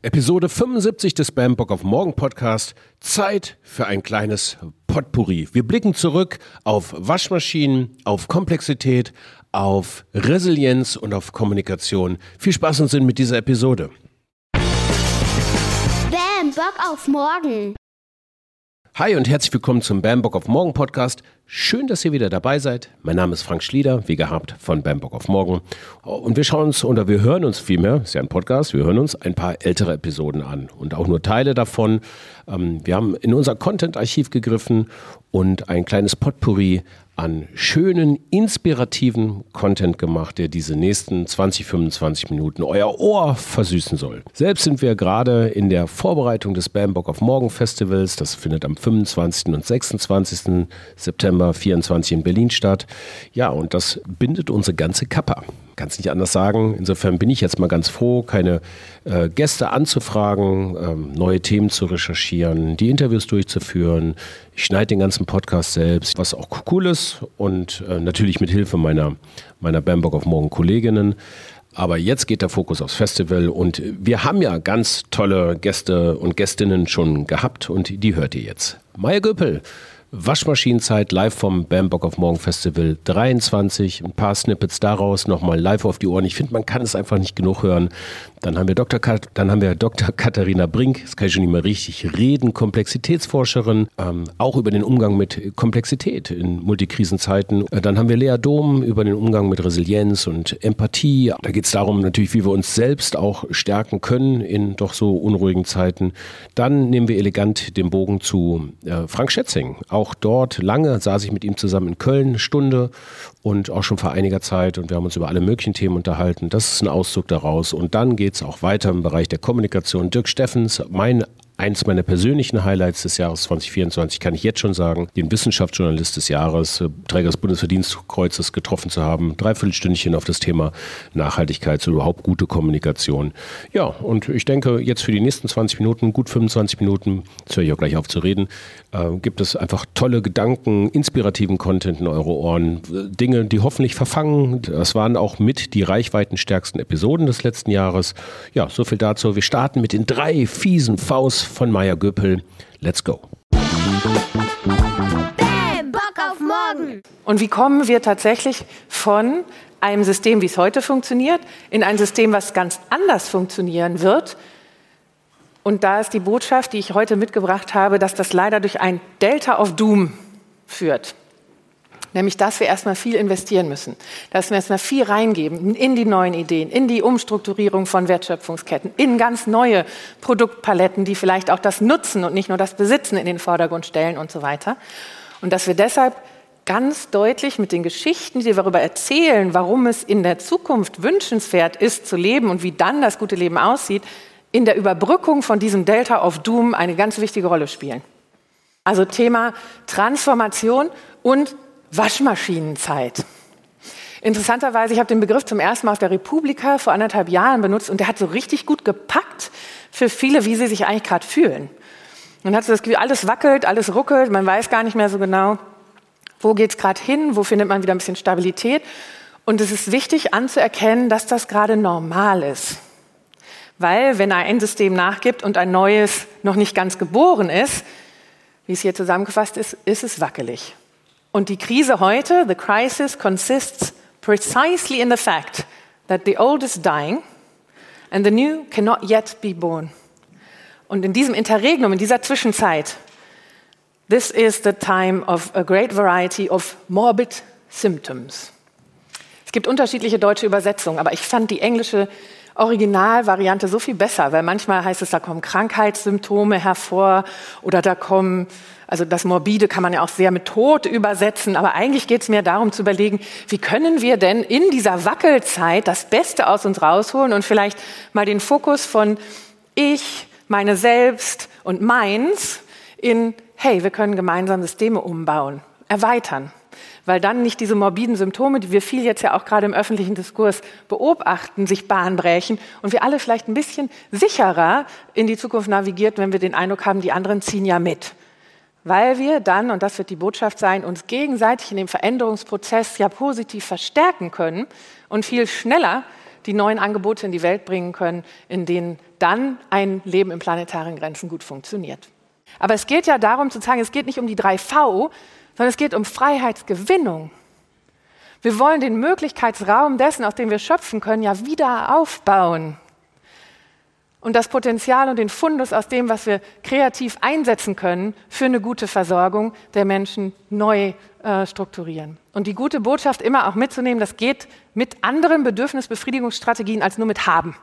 Episode 75 des BAM Bock auf Morgen Podcast. Zeit für ein kleines Potpourri. Wir blicken zurück auf Waschmaschinen, auf Komplexität, auf Resilienz und auf Kommunikation. Viel Spaß und Sinn mit dieser Episode. BAM Bock auf Morgen. Hi und herzlich willkommen zum BAM Bock auf Morgen Podcast. Schön, dass ihr wieder dabei seid. Mein Name ist Frank Schlieder, wie gehabt, von BAM Bock auf Morgen. Und wir schauen uns, oder wir hören uns vielmehr, ist ja ein Podcast, wir hören uns ein paar ältere Episoden an und auch nur Teile davon. Wir haben in unser Content-Archiv gegriffen und ein kleines Potpourri an schönen, inspirativen Content gemacht, der diese nächsten 20, 25 Minuten euer Ohr versüßen soll. Selbst sind wir gerade in der Vorbereitung des BAM Bock auf Morgen Festivals. Das findet am 25. und 26. September 24 in Berlin statt. Ja, und das bindet unsere ganze Kappa. Kann es nicht anders sagen. Insofern bin ich jetzt mal ganz froh, keine Gäste anzufragen, neue Themen zu recherchieren, die Interviews durchzuführen. Ich schneide den ganzen Podcast selbst, was auch cool ist und natürlich mit Hilfe meiner BAM Bock auf Morgen Kolleginnen. Aber jetzt geht der Fokus aufs Festival und wir haben ja ganz tolle Gäste und Gästinnen schon gehabt und die hört ihr jetzt. Maya Göppel. Waschmaschinenzeit live vom BAM Bock auf Morgen Festival 23. Ein paar Snippets daraus, nochmal live auf die Ohren. Ich finde, man kann es einfach nicht genug hören. Dann haben wir Dr. Katharina Brink, das kann ich schon nicht mehr richtig reden, Komplexitätsforscherin, auch über den Umgang mit Komplexität in Multikrisenzeiten. Dann haben wir Lea Dom über den Umgang mit Resilienz und Empathie. Da geht es darum natürlich, wie wir uns selbst auch stärken können in doch so unruhigen Zeiten. Dann nehmen wir elegant den Bogen zu Frank Schätzing. Auch dort lange saß ich mit ihm zusammen in Köln, eine Stunde und auch schon vor einiger Zeit und wir haben uns über alle möglichen Themen unterhalten. Das ist ein Auszug daraus und dann geht es auch weiter im Bereich der Kommunikation. Dirk Steffens, eins meiner persönlichen Highlights des Jahres 2024, kann ich jetzt schon sagen, den Wissenschaftsjournalist des Jahres, Träger des Bundesverdienstkreuzes getroffen zu haben. 3/4 Stündchen auf das Thema Nachhaltigkeit, so überhaupt gute Kommunikation. Ja, und ich denke, jetzt für die nächsten 20 Minuten, gut 25 Minuten, jetzt höre ich auch gleich auf zu reden, gibt es einfach tolle Gedanken, inspirativen Content in eure Ohren, Dinge, die hoffentlich verfangen. Das waren auch mit die reichweitenstärksten Episoden des letzten Jahres. Ja, so viel dazu. Wir starten mit den 3 fiesen Vs von Maya Göppel. Let's go. BAM Bock auf Morgen. Und wie kommen wir tatsächlich von einem System, wie es heute funktioniert, in ein System, was ganz anders funktionieren wird? Und da ist die Botschaft, die ich heute mitgebracht habe, dass das leider durch ein Delta of Doom führt. Nämlich, dass wir erstmal viel investieren müssen, dass wir erstmal viel reingeben in die neuen Ideen, in die Umstrukturierung von Wertschöpfungsketten, in ganz neue Produktpaletten, die vielleicht auch das Nutzen und nicht nur das Besitzen in den Vordergrund stellen und so weiter. Und dass wir deshalb ganz deutlich mit den Geschichten, die wir darüber erzählen, warum es in der Zukunft wünschenswert ist zu leben und wie dann das gute Leben aussieht, in der Überbrückung von diesem Delta of Doom eine ganz wichtige Rolle spielen. Also Thema Transformation und Waschmaschinenzeit. Interessanterweise, ich habe den Begriff zum ersten Mal auf der Republika vor 1,5 Jahren benutzt und der hat so richtig gut gepackt für viele, wie sie sich eigentlich gerade fühlen. Man hat so das Gefühl, alles wackelt, alles ruckelt, man weiß gar nicht mehr so genau, wo geht es gerade hin, wo findet man wieder ein bisschen Stabilität. Und es ist wichtig anzuerkennen, dass das gerade normal ist. Weil, wenn ein System nachgibt und ein neues noch nicht ganz geboren ist, wie es hier zusammengefasst ist, ist es wackelig. Und die Krise heute, the crisis, consists precisely in the fact that the old is dying and the new cannot yet be born. Und in diesem Interregnum, in dieser Zwischenzeit, this is the time of a great variety of morbid symptoms. Es gibt unterschiedliche deutsche Übersetzungen, aber ich fand die englische Originalvariante so viel besser, weil manchmal heißt es, da kommen Krankheitssymptome hervor oder da kommen, also das Morbide kann man ja auch sehr mit Tod übersetzen, aber eigentlich geht es mir darum zu überlegen, wie können wir denn in dieser Wackelzeit das Beste aus uns rausholen und vielleicht mal den Fokus von ich, meine Selbst und meins in, hey, wir können gemeinsam Systeme umbauen, erweitern. Weil dann nicht diese morbiden Symptome, die wir viel jetzt ja auch gerade im öffentlichen Diskurs beobachten, sich Bahn brechen und wir alle vielleicht ein bisschen sicherer in die Zukunft navigiert, wenn wir den Eindruck haben, die anderen ziehen ja mit. Weil wir dann, und das wird die Botschaft sein, uns gegenseitig in dem Veränderungsprozess ja positiv verstärken können und viel schneller die neuen Angebote in die Welt bringen können, in denen dann ein Leben in planetaren Grenzen gut funktioniert. Aber es geht ja darum zu sagen, es geht nicht um die 3V, sondern es geht um Freiheitsgewinnung. Wir wollen den Möglichkeitsraum dessen, aus dem wir schöpfen können, ja wieder aufbauen. Und das Potenzial und den Fundus aus dem, was wir kreativ einsetzen können, für eine gute Versorgung der Menschen neu strukturieren. Und die gute Botschaft immer auch mitzunehmen, das geht mit anderen Bedürfnisbefriedigungsstrategien als nur mit Haben.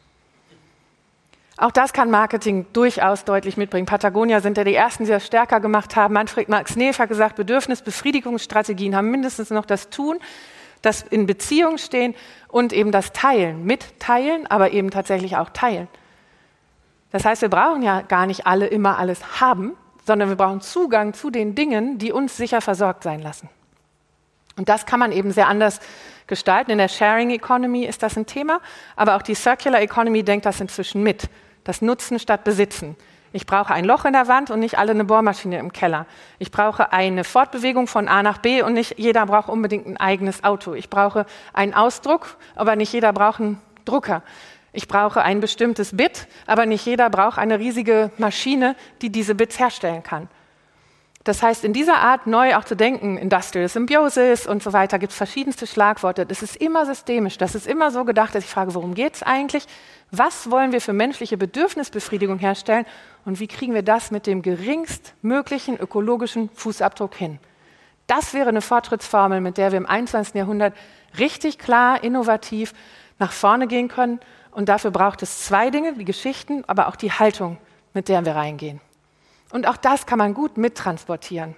Auch das kann Marketing durchaus deutlich mitbringen. Patagonia sind ja die Ersten, die das stärker gemacht haben. Manfred Max Neef hat gesagt, Bedürfnisbefriedigungsstrategien haben mindestens noch das Tun, das in Beziehung stehen und eben das Teilen. Mitteilen, aber eben tatsächlich auch teilen. Das heißt, wir brauchen ja gar nicht alle immer alles haben, sondern wir brauchen Zugang zu den Dingen, die uns sicher versorgt sein lassen. Und das kann man eben sehr anders gestalten. In der Sharing Economy ist das ein Thema, aber auch die Circular Economy denkt das inzwischen mit. Das Nutzen statt Besitzen. Ich brauche ein Loch in der Wand und nicht alle eine Bohrmaschine im Keller. Ich brauche eine Fortbewegung von A nach B und nicht jeder braucht unbedingt ein eigenes Auto. Ich brauche einen Ausdruck, aber nicht jeder braucht einen Drucker. Ich brauche ein bestimmtes Bit, aber nicht jeder braucht eine riesige Maschine, die diese Bits herstellen kann. Das heißt, in dieser Art neu auch zu denken, Industrial Symbiosis und so weiter, gibt es verschiedenste Schlagworte. Das ist immer systemisch, das ist immer so gedacht, dass ich frage, worum geht es eigentlich? Was wollen wir für menschliche Bedürfnisbefriedigung herstellen und wie kriegen wir das mit dem geringstmöglichen ökologischen Fußabdruck hin? Das wäre eine Fortschrittsformel, mit der wir im 21. Jahrhundert richtig klar, innovativ nach vorne gehen können. Und dafür braucht es zwei Dinge, die Geschichten, aber auch die Haltung, mit der wir reingehen. Und auch das kann man gut mittransportieren.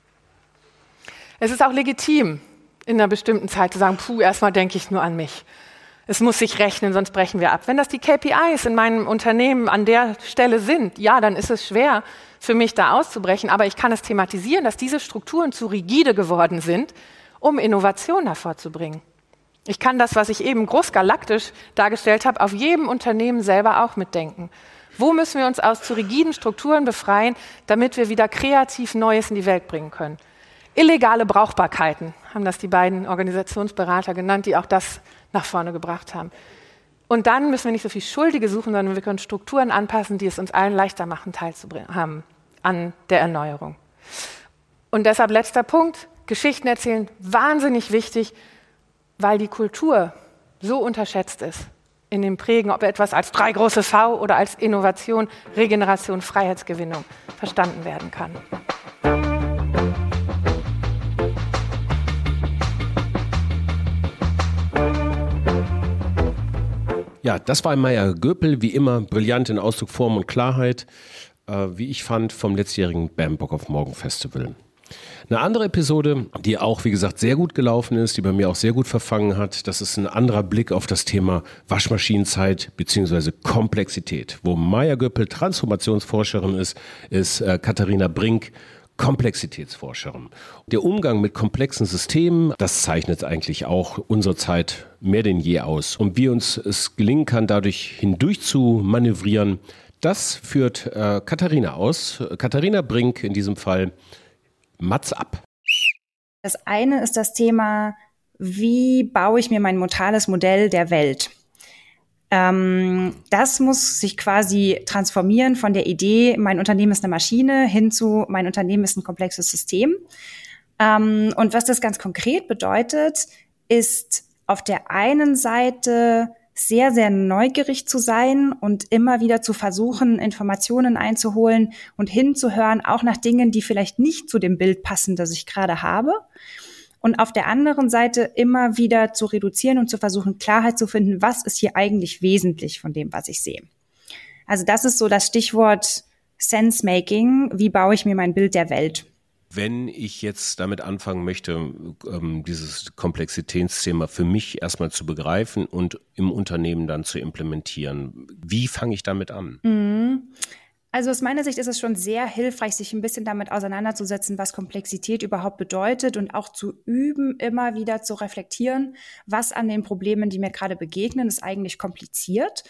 Es ist auch legitim, in einer bestimmten Zeit zu sagen, erstmal denke ich nur an mich. Es muss sich rechnen, sonst brechen wir ab. Wenn das die KPIs in meinem Unternehmen an der Stelle sind, ja, dann ist es schwer für mich da auszubrechen, aber ich kann es thematisieren, dass diese Strukturen zu rigide geworden sind, um Innovation hervorzubringen. Ich kann das, was ich eben großgalaktisch dargestellt habe, auf jedem Unternehmen selber auch mitdenken. Wo müssen wir uns aus zu rigiden Strukturen befreien, damit wir wieder kreativ Neues in die Welt bringen können? Illegale Brauchbarkeiten haben das die beiden Organisationsberater genannt, die auch das nach vorne gebracht haben. Und dann müssen wir nicht so viel Schuldige suchen, sondern wir können Strukturen anpassen, die es uns allen leichter machen, teilzuhaben an der Erneuerung. Und deshalb letzter Punkt, Geschichten erzählen, wahnsinnig wichtig, weil die Kultur so unterschätzt ist in dem Prägen, ob etwas als 3 große V oder als Innovation, Regeneration, Freiheitsgewinnung verstanden werden kann. Ja, das war Meier Göpel, wie immer brillant in Ausdruck, Form und Klarheit, wie ich fand, vom letztjährigen BAM Bock auf Morgen Festival. Eine andere Episode, die auch, wie gesagt, sehr gut gelaufen ist, die bei mir auch sehr gut verfangen hat, das ist ein anderer Blick auf das Thema Waschmaschinenzeit bzw. Komplexität. Wo Meier Göpel Transformationsforscherin ist Katharina Brink Komplexitätsforscherin. Der Umgang mit komplexen Systemen, das zeichnet eigentlich auch unsere Zeit mehr denn je aus. Und wie uns es gelingen kann, dadurch hindurch zu manövrieren, das führt Katharina aus. Katharina Brink in diesem Fall. Mats ab. Das eine ist das Thema, wie baue ich mir mein modales Modell der Welt? Das muss sich quasi transformieren von der Idee, mein Unternehmen ist eine Maschine, hin zu, mein Unternehmen ist ein komplexes System. Und was das ganz konkret bedeutet, ist auf der einen Seite sehr, sehr neugierig zu sein und immer wieder zu versuchen, Informationen einzuholen und hinzuhören, auch nach Dingen, die vielleicht nicht zu dem Bild passen, das ich gerade habe. Und auf der anderen Seite immer wieder zu reduzieren und zu versuchen, Klarheit zu finden, was ist hier eigentlich wesentlich von dem, was ich sehe. Also das ist so das Stichwort Sense-Making. Wie baue ich mir mein Bild der Welt? Wenn ich jetzt damit anfangen möchte, dieses Komplexitätsthema für mich erstmal zu begreifen und im Unternehmen dann zu implementieren, wie fange ich damit an? Also aus meiner Sicht ist es schon sehr hilfreich, sich ein bisschen damit auseinanderzusetzen, was Komplexität überhaupt bedeutet und auch zu üben, immer wieder zu reflektieren, was an den Problemen, die mir gerade begegnen, ist eigentlich kompliziert.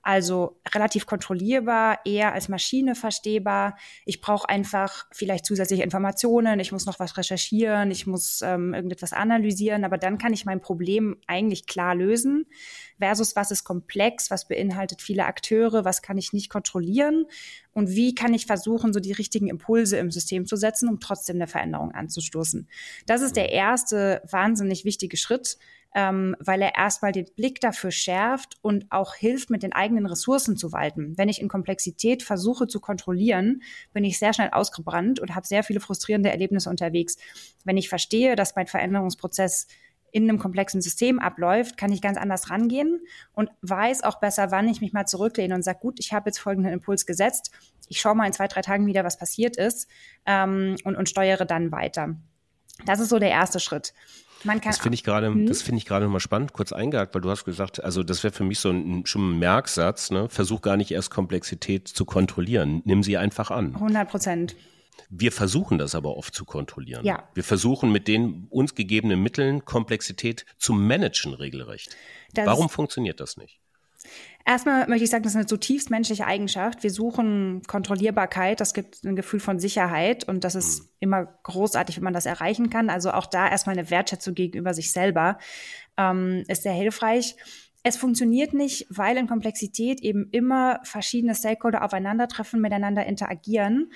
Also relativ kontrollierbar, eher als Maschine verstehbar. Ich brauche einfach vielleicht zusätzliche Informationen, ich muss noch was recherchieren, ich muss irgendetwas analysieren, aber dann kann ich mein Problem eigentlich klar lösen. Versus was ist komplex, was beinhaltet viele Akteure, was kann ich nicht kontrollieren und wie kann ich versuchen, so die richtigen Impulse im System zu setzen, um trotzdem eine Veränderung anzustoßen. Das ist der erste wahnsinnig wichtige Schritt, weil er erstmal den Blick dafür schärft und auch hilft, mit den eigenen Ressourcen zu walten. Wenn ich in Komplexität versuche zu kontrollieren, bin ich sehr schnell ausgebrannt und habe sehr viele frustrierende Erlebnisse unterwegs. Wenn ich verstehe, dass mein Veränderungsprozess in einem komplexen System abläuft, kann ich ganz anders rangehen und weiß auch besser, wann ich mich mal zurücklehne und sage, gut, ich habe jetzt folgenden Impuls gesetzt, ich schaue mal in 2-3 Tagen wieder, was passiert ist und steuere dann weiter. Das ist so der erste Schritt. Das finde ich gerade nochmal spannend, kurz eingehakt, weil du hast gesagt, also das wäre für mich so schon ein Merksatz, ne? Versuch gar nicht erst Komplexität zu kontrollieren, nimm sie einfach an. 100%. Wir versuchen das aber oft zu kontrollieren. Ja. Wir versuchen mit den uns gegebenen Mitteln Komplexität zu managen regelrecht. Warum funktioniert das nicht? Erstmal möchte ich sagen, das ist eine zutiefst menschliche Eigenschaft. Wir suchen Kontrollierbarkeit, das gibt ein Gefühl von Sicherheit und das ist immer großartig, wenn man das erreichen kann. Also auch da erstmal eine Wertschätzung gegenüber sich selber ist sehr hilfreich. Es funktioniert nicht, weil in Komplexität eben immer verschiedene Stakeholder aufeinandertreffen, miteinander interagieren.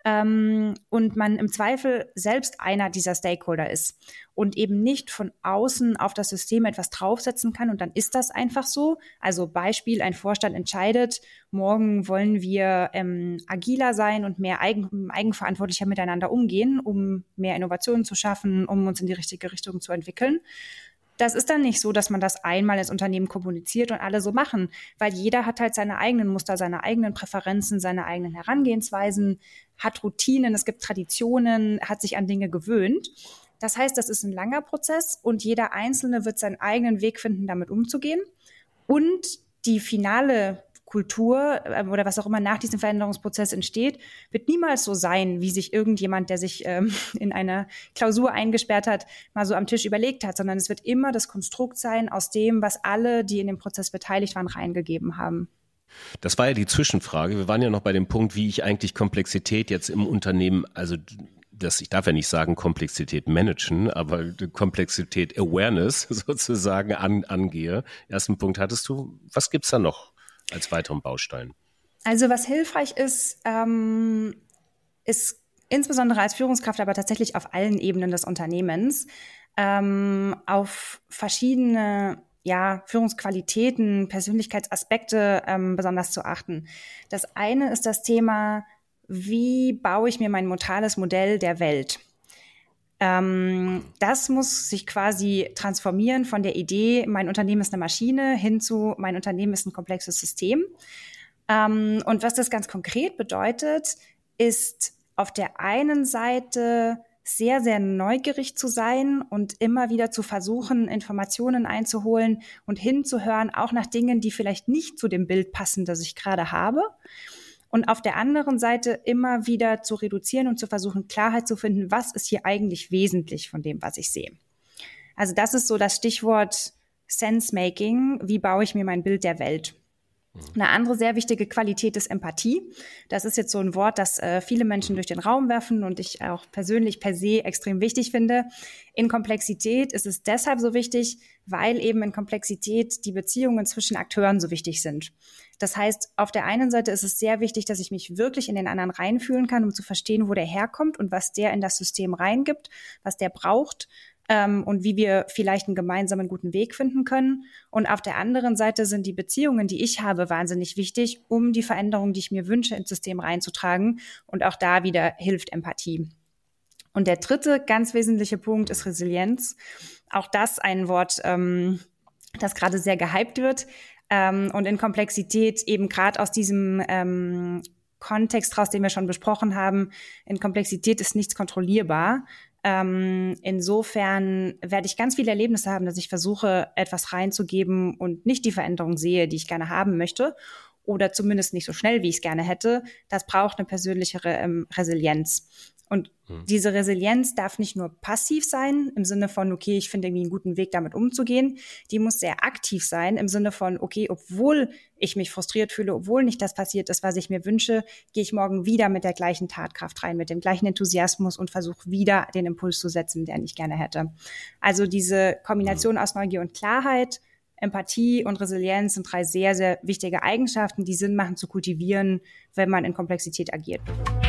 Und man im Zweifel selbst einer dieser Stakeholder ist und eben nicht von außen auf das System etwas draufsetzen kann und dann ist das einfach so. Also Beispiel, ein Vorstand entscheidet, morgen wollen wir agiler sein und mehr eigenverantwortlicher miteinander umgehen, um mehr Innovationen zu schaffen, um uns in die richtige Richtung zu entwickeln. Das ist dann nicht so, dass man das einmal ins Unternehmen kommuniziert und alle so machen, weil jeder hat halt seine eigenen Muster, seine eigenen Präferenzen, seine eigenen Herangehensweisen, hat Routinen, es gibt Traditionen, hat sich an Dinge gewöhnt. Das heißt, das ist ein langer Prozess und jeder Einzelne wird seinen eigenen Weg finden, damit umzugehen. Und die finale Kultur oder was auch immer nach diesem Veränderungsprozess entsteht, wird niemals so sein, wie sich irgendjemand, der sich in einer Klausur eingesperrt hat, mal so am Tisch überlegt hat, sondern es wird immer das Konstrukt sein aus dem, was alle, die in dem Prozess beteiligt waren, reingegeben haben. Das war ja die Zwischenfrage. Wir waren ja noch bei dem Punkt, wie ich eigentlich Komplexität jetzt im Unternehmen, also ich darf ja nicht sagen Komplexität managen, aber Komplexität Awareness sozusagen angehe. Ersten Punkt hattest du. Was gibt's da noch als weiteren Baustein? Also was hilfreich ist, ist insbesondere als Führungskraft, aber tatsächlich auf allen Ebenen des Unternehmens, auf verschiedene Führungsqualitäten, Persönlichkeitsaspekte besonders zu achten. Das eine ist das Thema, wie baue ich mir mein mentales Modell der Welt? Das muss sich quasi transformieren von der Idee, mein Unternehmen ist eine Maschine, hin zu, mein Unternehmen ist ein komplexes System. Und was das ganz konkret bedeutet, ist auf der einen Seite sehr, sehr neugierig zu sein und immer wieder zu versuchen, Informationen einzuholen und hinzuhören, auch nach Dingen, die vielleicht nicht zu dem Bild passen, das ich gerade habe. Und auf der anderen Seite immer wieder zu reduzieren und zu versuchen, Klarheit zu finden, was ist hier eigentlich wesentlich von dem, was ich sehe. Also das ist so das Stichwort Sense-Making. Wie baue ich mir mein Bild der Welt? Eine andere sehr wichtige Qualität ist Empathie. Das ist jetzt so ein Wort, das viele Menschen durch den Raum werfen und ich auch persönlich per se extrem wichtig finde. In Komplexität ist es deshalb so wichtig, weil eben in Komplexität die Beziehungen zwischen Akteuren so wichtig sind. Das heißt, auf der einen Seite ist es sehr wichtig, dass ich mich wirklich in den anderen reinfühlen kann, um zu verstehen, wo der herkommt und was der in das System reingibt, was der braucht. Und wie wir vielleicht einen gemeinsamen guten Weg finden können. Und auf der anderen Seite sind die Beziehungen, die ich habe, wahnsinnig wichtig, um die Veränderung, die ich mir wünsche, ins System reinzutragen. Und auch da wieder hilft Empathie. Und der dritte ganz wesentliche Punkt ist Resilienz. Auch das ein Wort, das gerade sehr gehypt wird. Und in Komplexität eben gerade aus diesem Kontext raus, den wir schon besprochen haben, in Komplexität ist nichts kontrollierbar. Insofern werde ich ganz viele Erlebnisse haben, dass ich versuche, etwas reinzugeben und nicht die Veränderung sehe, die ich gerne haben möchte oder zumindest nicht so schnell, wie ich es gerne hätte. Das braucht eine persönlichere Resilienz. Und diese Resilienz darf nicht nur passiv sein, im Sinne von, okay, ich finde irgendwie einen guten Weg, damit umzugehen. Die muss sehr aktiv sein, im Sinne von, okay, obwohl ich mich frustriert fühle, obwohl nicht das passiert ist, was ich mir wünsche, gehe ich morgen wieder mit der gleichen Tatkraft rein, mit dem gleichen Enthusiasmus und versuche wieder den Impuls zu setzen, den ich gerne hätte. Also diese Kombination aus Neugier und Klarheit, Empathie und Resilienz sind 3 sehr, sehr wichtige Eigenschaften, die Sinn machen zu kultivieren, wenn man in Komplexität agiert.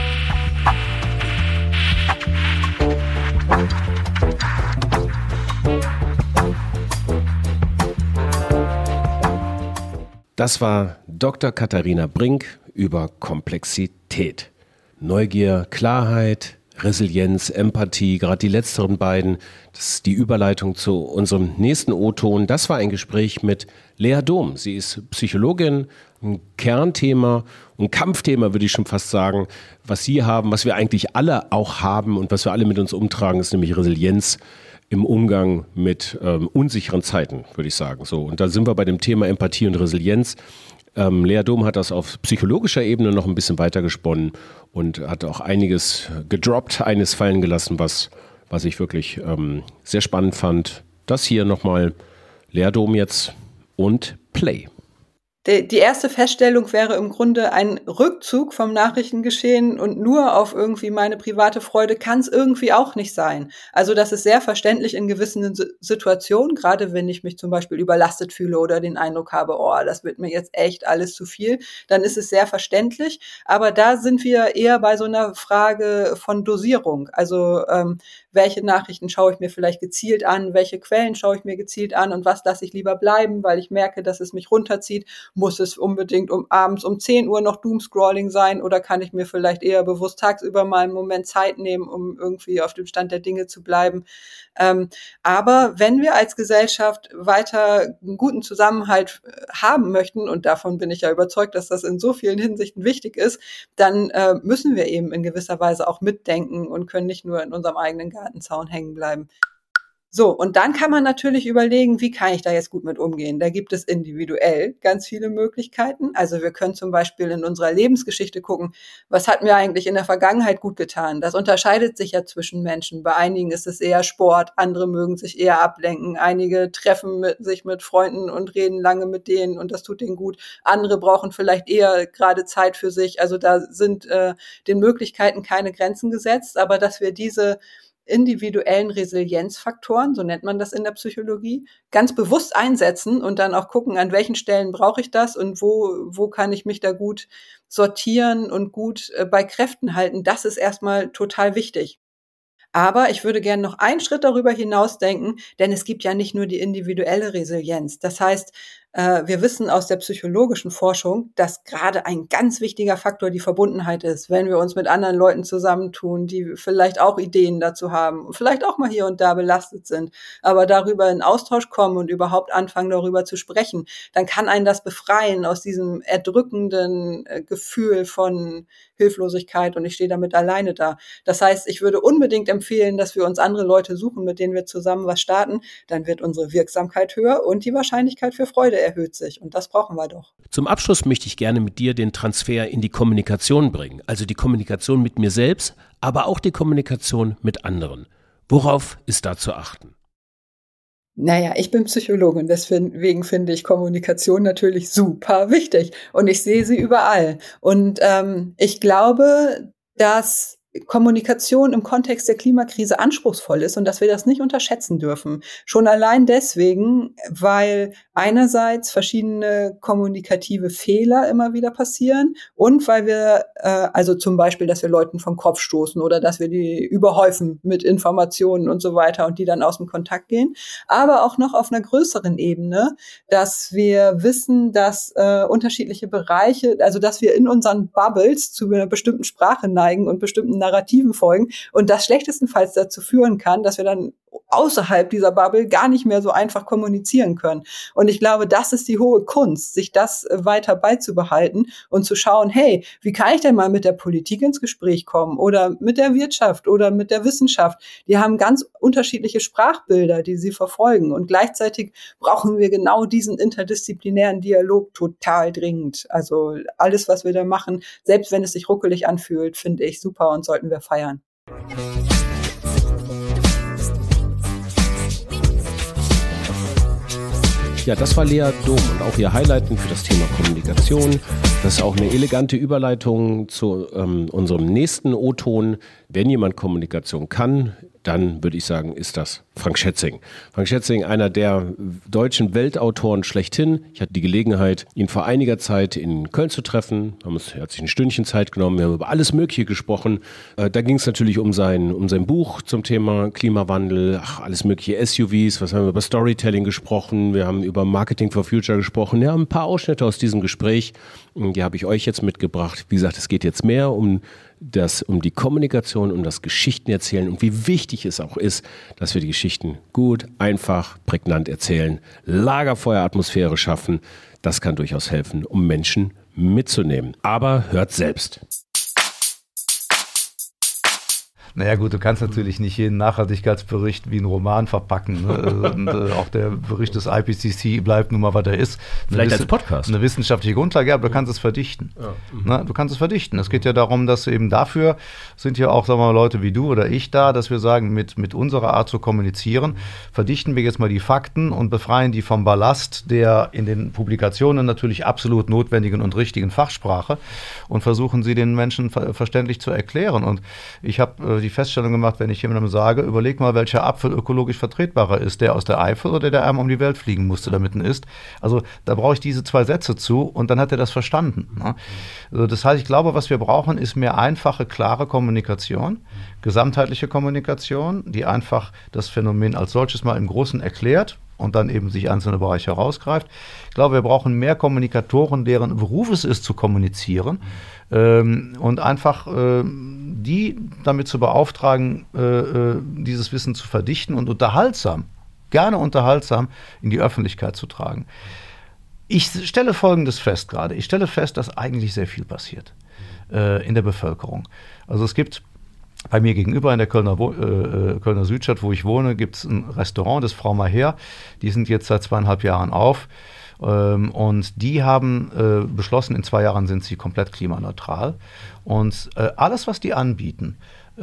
Das war Dr. Katharina Brink über Komplexität. Neugier, Klarheit, Resilienz, Empathie, gerade die letzteren beiden, das ist die Überleitung zu unserem nächsten O-Ton. Das war ein Gespräch mit Lea Dom. Sie ist Psychologin, ein Kernthema, ein Kampfthema, würde ich schon fast sagen, was Sie haben, was wir eigentlich alle auch haben und was wir alle mit uns umtragen, ist nämlich Resilienz im Umgang mit unsicheren Zeiten, würde ich sagen. So, und da sind wir bei dem Thema Empathie und Resilienz. Lea Dom hat das auf psychologischer Ebene noch ein bisschen weiter gesponnen und hat auch einiges gedroppt, eines fallen gelassen, was ich wirklich sehr spannend fand. Das hier nochmal Lea Dom jetzt und Play. Die erste Feststellung wäre im Grunde ein Rückzug vom Nachrichtengeschehen und nur auf irgendwie meine private Freude kann es irgendwie auch nicht sein. Also das ist sehr verständlich in gewissen Situationen, gerade wenn ich mich zum Beispiel überlastet fühle oder den Eindruck habe, oh, das wird mir jetzt echt alles zu viel, dann ist es sehr verständlich. Aber da sind wir eher bei so einer Frage von Dosierung. Also welche Nachrichten schaue ich mir vielleicht gezielt an, welche Quellen schaue ich mir gezielt an und was lasse ich lieber bleiben, weil ich merke, dass es mich runterzieht. Muss es unbedingt abends um 10 Uhr noch Doomscrolling sein oder kann ich mir vielleicht eher bewusst tagsüber mal einen Moment Zeit nehmen, um irgendwie auf dem Stand der Dinge zu bleiben? Aber wenn wir als Gesellschaft weiter einen guten Zusammenhalt haben möchten, und davon bin ich ja überzeugt, dass das in so vielen Hinsichten wichtig ist, dann müssen wir eben in gewisser Weise auch mitdenken und können nicht nur in unserem eigenen Gartenzaun hängen bleiben. So, und dann kann man natürlich überlegen, wie kann ich da jetzt gut mit umgehen? Da gibt es individuell ganz viele Möglichkeiten. Also wir können zum Beispiel in unserer Lebensgeschichte gucken, was hat mir eigentlich in der Vergangenheit gut getan? Das unterscheidet sich ja zwischen Menschen. Bei einigen ist es eher Sport, andere mögen sich eher ablenken. Einige treffen sich mit Freunden und reden lange mit denen und das tut denen gut. Andere brauchen vielleicht eher gerade Zeit für sich. Also da sind den Möglichkeiten keine Grenzen gesetzt, aber dass wir diese individuellen Resilienzfaktoren, so nennt man das in der Psychologie, ganz bewusst einsetzen und dann auch gucken, an welchen Stellen brauche ich das und wo kann ich mich da gut sortieren und gut bei Kräften halten. Das ist erstmal total wichtig. Aber ich würde gerne noch einen Schritt darüber hinaus denken, denn es gibt ja nicht nur die individuelle Resilienz. Das heißt, wir wissen aus der psychologischen Forschung, dass gerade ein ganz wichtiger Faktor die Verbundenheit ist, wenn wir uns mit anderen Leuten zusammentun, die vielleicht auch Ideen dazu haben, vielleicht auch mal hier und da belastet sind, aber darüber in Austausch kommen und überhaupt anfangen, darüber zu sprechen, dann kann einen das befreien aus diesem erdrückenden Gefühl von Hilflosigkeit und ich stehe damit alleine da. Das heißt, ich würde unbedingt empfehlen, dass wir uns andere Leute suchen, mit denen wir zusammen was starten, dann wird unsere Wirksamkeit höher und die Wahrscheinlichkeit für Freude erhöht sich und das brauchen wir doch. Zum Abschluss möchte ich gerne mit dir den Transfer in die Kommunikation bringen, also die Kommunikation mit mir selbst, aber auch die Kommunikation mit anderen. Worauf ist da zu achten? Naja, ich bin Psychologin, deswegen finde ich Kommunikation natürlich super wichtig und ich sehe sie überall. Und ich glaube, dass Kommunikation im Kontext der Klimakrise anspruchsvoll ist und dass wir das nicht unterschätzen dürfen. Schon allein deswegen, weil einerseits verschiedene kommunikative Fehler immer wieder passieren und weil wir, also zum Beispiel, dass wir Leuten vom Kopf stoßen oder dass wir die überhäufen mit Informationen und so weiter und die dann aus dem Kontakt gehen, aber auch noch auf einer größeren Ebene, dass wir wissen, dass unterschiedliche Bereiche, also dass wir in unseren Bubbles zu einer bestimmten Sprache neigen und bestimmten Narrativen folgen und das schlechtestenfalls dazu führen kann, dass wir dann außerhalb dieser Bubble gar nicht mehr so einfach kommunizieren können. Und ich glaube, das ist die hohe Kunst, sich das weiter beizubehalten und zu schauen, hey, wie kann ich denn mal mit der Politik ins Gespräch kommen oder mit der Wirtschaft oder mit der Wissenschaft? Die haben ganz unterschiedliche Sprachbilder, die sie verfolgen und gleichzeitig brauchen wir genau diesen interdisziplinären Dialog total dringend. Also alles, was wir da machen, selbst wenn es sich ruckelig anfühlt, finde ich super und sollten wir feiern. Ja, das war Lea Dom und auch ihr Highlighten für das Thema Kommunikation. Das ist auch eine elegante Überleitung zu unserem nächsten O-Ton. Wenn jemand Kommunikation kann, dann würde ich sagen, ist das Frank Schätzing. Frank Schätzing, einer der deutschen Weltautoren schlechthin. Ich hatte die Gelegenheit, ihn vor einiger Zeit in Köln zu treffen. Er hat sich ein Stündchen Zeit genommen, wir haben über alles Mögliche gesprochen. Da ging es natürlich um sein Buch zum Thema Klimawandel, alles mögliche SUVs, was haben wir über Storytelling gesprochen, wir haben über Marketing for Future gesprochen. Ja, ein paar Ausschnitte aus diesem Gespräch, die habe ich euch jetzt mitgebracht. Wie gesagt, es geht jetzt mehr um die Kommunikation, um das Geschichtenerzählen und wie wichtig es auch ist, dass wir die Geschichten gut, einfach, prägnant erzählen, Lagerfeueratmosphäre schaffen. Das kann durchaus helfen, um Menschen mitzunehmen. Aber hört selbst. Naja gut, du kannst natürlich nicht jeden Nachhaltigkeitsbericht wie einen Roman verpacken. Ne? Und auch der Bericht des IPCC bleibt nun mal, was er ist. Vielleicht als Podcast. Eine wissenschaftliche Grundlage, aber du kannst es verdichten. Ja. Na, du kannst es verdichten. Es geht ja darum, dass eben dafür sind ja auch, sagen wir mal, Leute wie du oder ich da, dass wir sagen, mit unserer Art zu kommunizieren, verdichten wir jetzt mal die Fakten und befreien die vom Ballast der in den Publikationen natürlich absolut notwendigen und richtigen Fachsprache und versuchen sie den Menschen verständlich zu erklären. Und ich habe die Feststellung gemacht, wenn ich jemandem sage, überleg mal, welcher Apfel ökologisch vertretbarer ist, der aus der Eifel oder der einmal um die Welt fliegen musste, damit er isst. Also da brauche ich diese 2 Sätze zu und dann hat er das verstanden. Ne? Also, das heißt, ich glaube, was wir brauchen, ist mehr einfache, klare Kommunikation, gesamtheitliche Kommunikation, die einfach das Phänomen als solches mal im Großen erklärt und dann eben sich einzelne Bereiche herausgreift. Ich glaube, wir brauchen mehr Kommunikatoren, deren Beruf es ist, zu kommunizieren und einfach die damit zu beauftragen, dieses Wissen zu verdichten und gerne unterhaltsam in die Öffentlichkeit zu tragen. Ich stelle Folgendes fest gerade. Ich stelle fest, dass eigentlich sehr viel passiert in der Bevölkerung. Also es gibt bei mir gegenüber in der Kölner Südstadt, wo ich wohne, gibt es ein Restaurant, das Frau Maher. Die sind jetzt seit 2,5 Jahren auf. Und die haben beschlossen, in 2 Jahren sind sie komplett klimaneutral. Und alles, was die anbieten,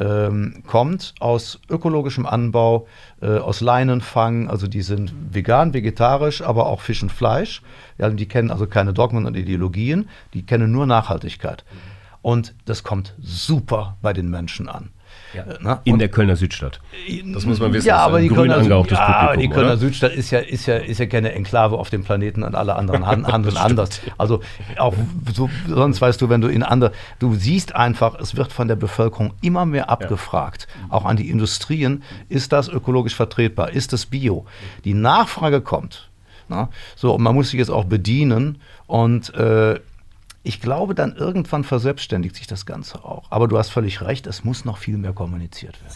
kommt aus ökologischem Anbau, aus Leinenfang. Also die sind vegan, vegetarisch, aber auch Fisch und Fleisch. Ja, die kennen also keine Dogmen und Ideologien, die kennen nur Nachhaltigkeit. Und das kommt super bei den Menschen an. Ja. In der Kölner Südstadt. Das muss man wissen. Ja, aber die Kölner Publikum, Südstadt ist ja keine Enklave auf dem Planeten und alle anderen handeln anders. Also auch so, sonst weißt du, wenn du du siehst einfach, es wird von der Bevölkerung immer mehr abgefragt. Ja. Auch an die Industrien, ist das ökologisch vertretbar? Ist das Bio? Die Nachfrage kommt. Na? So, und man muss sich jetzt auch bedienen und ich glaube, dann irgendwann verselbstständigt sich das Ganze auch. Aber du hast völlig recht, es muss noch viel mehr kommuniziert werden.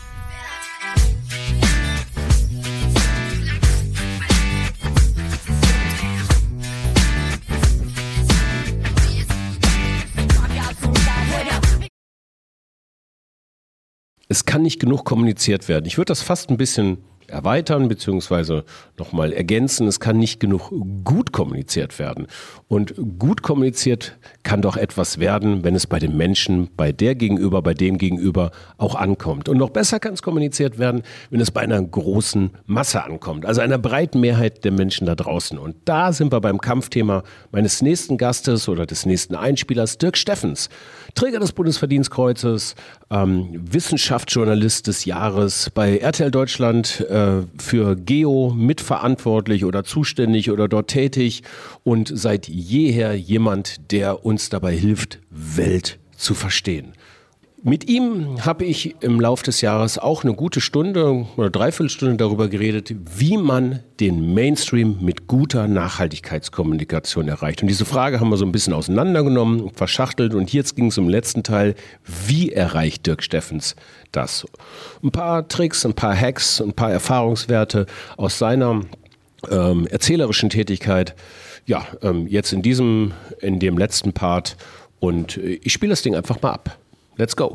Es kann nicht genug kommuniziert werden. Ich würde das fast ein bisschen erweitern bzw. nochmal ergänzen. Es kann nicht genug gut kommuniziert werden. Und gut kommuniziert kann doch etwas werden, wenn es bei den Menschen, bei dem Gegenüber auch ankommt. Und noch besser kann es kommuniziert werden, wenn es bei einer großen Masse ankommt, also einer breiten Mehrheit der Menschen da draußen. Und da sind wir beim Kampfthema meines nächsten Gastes oder des nächsten Einspielers, Dirk Steffens, Träger des Bundesverdienstkreuzes, Wissenschaftsjournalist des Jahres bei RTL Deutschland, für Geo mitverantwortlich oder zuständig oder dort tätig und seit jeher jemand, der uns dabei hilft, Welt zu verstehen. Mit ihm habe ich im Laufe des Jahres auch eine gute Stunde oder Dreiviertelstunde darüber geredet, wie man den Mainstream mit guter Nachhaltigkeitskommunikation erreicht. Und diese Frage haben wir so ein bisschen auseinandergenommen und verschachtelt. Und jetzt ging es im letzten Teil, wie erreicht Dirk Steffens das? Ein paar Tricks, ein paar Hacks, ein paar Erfahrungswerte aus seiner erzählerischen Tätigkeit. Ja, jetzt in dem letzten Part. Und ich spiele das Ding einfach mal ab. Let's go.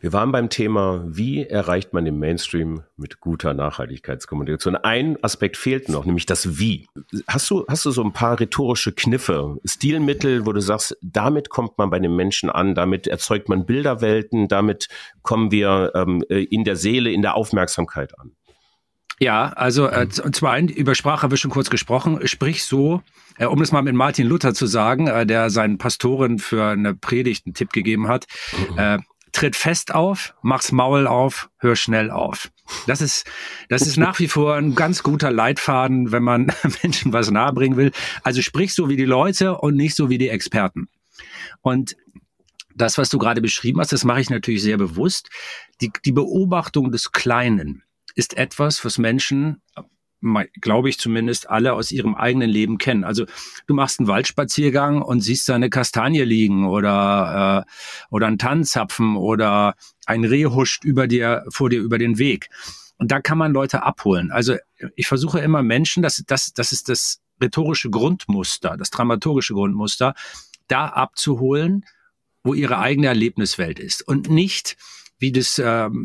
Wir waren beim Thema, wie erreicht man den Mainstream mit guter Nachhaltigkeitskommunikation. Ein Aspekt fehlt noch, nämlich das Wie. Hast du so ein paar rhetorische Kniffe, Stilmittel, wo du sagst, damit kommt man bei den Menschen an, damit erzeugt man Bilderwelten, damit kommen wir in der Seele, in der Aufmerksamkeit an? Ja, also zum einen, über Sprache haben wir schon kurz gesprochen, sprich so, um das mal mit Martin Luther zu sagen, der seinen Pastoren für eine Predigt einen Tipp gegeben hat, tritt fest auf, mach's Maul auf, hör schnell auf. Das ist nach wie vor ein ganz guter Leitfaden, wenn man Menschen was nahebringen will. Also sprich so wie die Leute und nicht so wie die Experten. Und das, was du gerade beschrieben hast, das mache ich natürlich sehr bewusst. Die Beobachtung des Kleinen ist etwas, was Menschen, glaube ich zumindest, alle aus ihrem eigenen Leben kennen. Also du machst einen Waldspaziergang und siehst da eine Kastanie liegen oder einen Tannenzapfen oder ein Reh huscht vor dir über den Weg. Und da kann man Leute abholen. Also ich versuche immer Menschen, das ist das rhetorische Grundmuster, das dramaturgische Grundmuster, da abzuholen, wo ihre eigene Erlebniswelt ist. Und nicht, wie das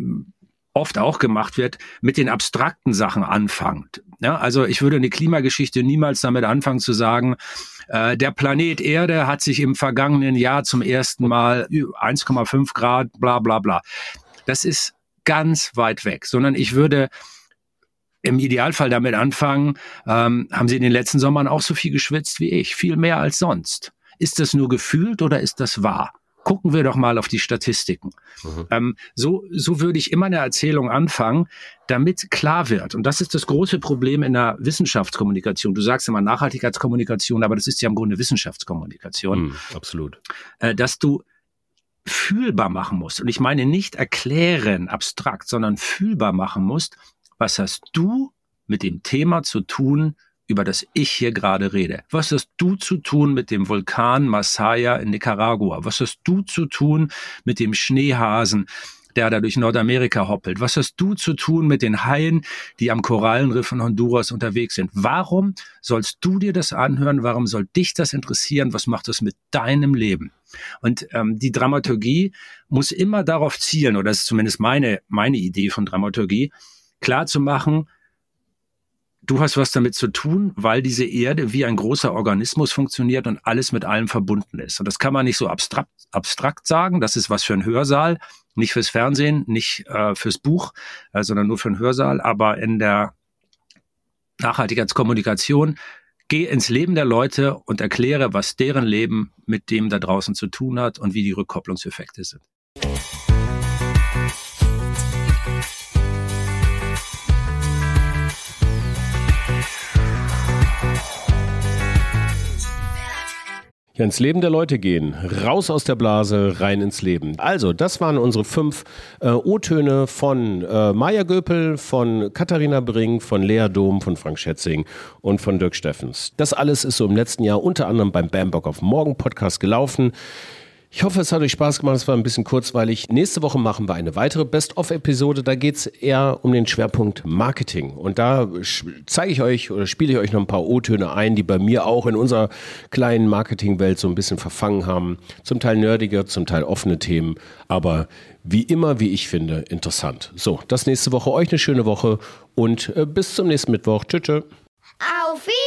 oft auch gemacht wird, mit den abstrakten Sachen anfangt. Ja, also ich würde eine Klimageschichte niemals damit anfangen zu sagen, der Planet Erde hat sich im vergangenen Jahr zum ersten Mal 1,5 Grad, bla bla bla. Das ist ganz weit weg, sondern ich würde im Idealfall damit anfangen, haben Sie in den letzten Sommern auch so viel geschwitzt wie ich, viel mehr als sonst. Ist das nur gefühlt oder ist das wahr? Gucken wir doch mal auf die Statistiken. So würde ich immer eine Erzählung anfangen, damit klar wird. Und das ist das große Problem in der Wissenschaftskommunikation. Du sagst immer Nachhaltigkeitskommunikation, aber das ist ja im Grunde Wissenschaftskommunikation. Absolut. Dass du fühlbar machen musst. Und ich meine nicht erklären, abstrakt, sondern fühlbar machen musst. Was hast du mit dem Thema zu tun, über das ich hier gerade rede? Was hast du zu tun mit dem Vulkan Masaya in Nicaragua? Was hast du zu tun mit dem Schneehasen, der da durch Nordamerika hoppelt? Was hast du zu tun mit den Haien, die am Korallenriff in Honduras unterwegs sind? Warum sollst du dir das anhören? Warum soll dich das interessieren? Was macht das mit deinem Leben? Und die Dramaturgie muss immer darauf zielen, oder das ist zumindest meine Idee von Dramaturgie, klar zu machen, du hast was damit zu tun, weil diese Erde wie ein großer Organismus funktioniert und alles mit allem verbunden ist. Und das kann man nicht so abstrakt sagen. Das ist was für einen Hörsaal, nicht fürs Fernsehen, nicht fürs Buch, sondern nur für einen Hörsaal. Aber in der Nachhaltigkeitskommunikation geh ins Leben der Leute und erkläre, was deren Leben mit dem da draußen zu tun hat und wie die Rückkopplungseffekte sind. Ja, ins Leben der Leute gehen, raus aus der Blase, rein ins Leben. Also, das waren unsere 5 O-Töne von Maja Göpel, von Katharina Brink, von Lea Dom, von Frank Schätzing und von Dirk Steffens. Das alles ist so im letzten Jahr unter anderem beim Bock auf Morgen Podcast gelaufen. Ich hoffe, es hat euch Spaß gemacht, es war ein bisschen kurzweilig. Nächste Woche machen wir eine weitere Best-of-Episode, da geht es eher um den Schwerpunkt Marketing. Und da zeige ich euch oder spiele ich euch noch ein paar O-Töne ein, die bei mir auch in unserer kleinen Marketingwelt so ein bisschen verfangen haben. Zum Teil nerdige, zum Teil offene Themen, aber wie immer, wie ich finde, interessant. So, das nächste Woche, euch eine schöne Woche und bis zum nächsten Mittwoch. Tschüss. Auf Wiedersehen!